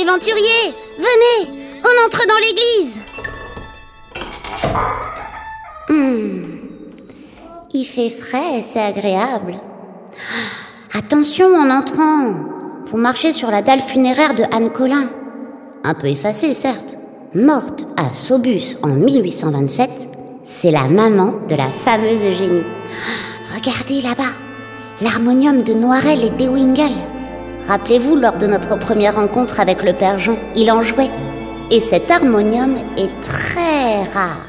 aventuriers, venez, on entre dans l'église. Il fait frais et c'est agréable. Attention en entrant, vous marchez sur la dalle funéraire de Anne Collin. Un peu effacée, certes. Morte à Saubus en 1827, c'est la maman de la fameuse Eugénie. Regardez là-bas, l'harmonium de Noirel et d'Ewingle. Rappelez-vous, lors de notre première rencontre avec le père Jean, il en jouait. Et cet harmonium est très rare.